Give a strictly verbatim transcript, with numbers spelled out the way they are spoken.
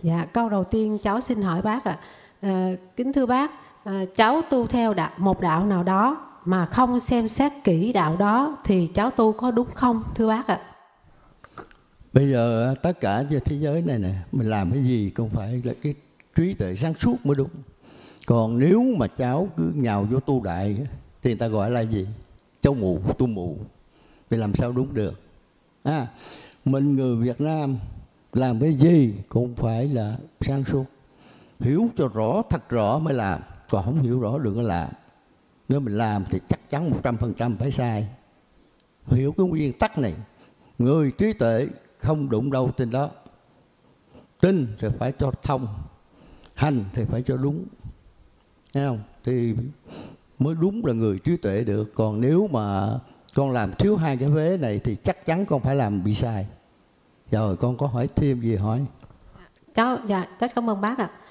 Dạ, câu đầu tiên cháu xin hỏi bác ạ. À, kính thưa bác, à, cháu tu theo đạo, một đạo nào đó mà không xem xét kỹ đạo đó thì cháu tu có đúng không thưa bác ạ? Bây giờ tất cả trên thế giới này nè, mình làm cái gì cũng phải là cái trí tuệ sáng suốt mới đúng. Còn nếu mà cháu cứ nhào vô tu đại thì người ta gọi là gì? Cháu mù, tu mù. Vì làm sao đúng được? À, mình người Việt Nam làm cái gì cũng phải là sáng suốt, hiểu cho rõ, thật rõ mới làm. Còn không hiểu rõ đừng có làm. Nếu mình làm thì chắc chắn một trăm phần trăm phải sai. Hiểu cái nguyên tắc này, người trí tuệ không đụng đâu trên đó. Tin thì phải cho thông, hành thì phải cho đúng. Thấy không? Thì mới đúng là người trí tuệ được. Còn nếu mà con làm thiếu hai cái vế này thì chắc chắn con phải làm bị sai. Rồi con có hỏi thêm gì hỏi? Cháu, dạ, cháu cảm ơn bác ạ.